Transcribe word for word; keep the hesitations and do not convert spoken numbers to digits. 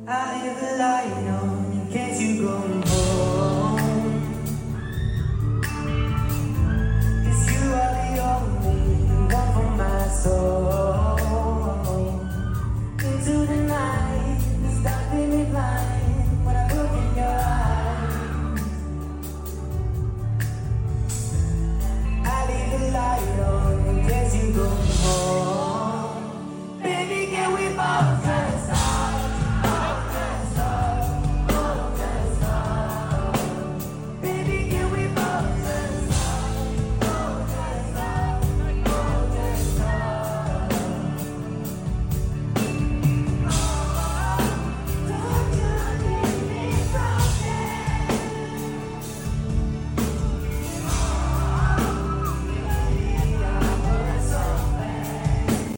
I have a light on in case you come home.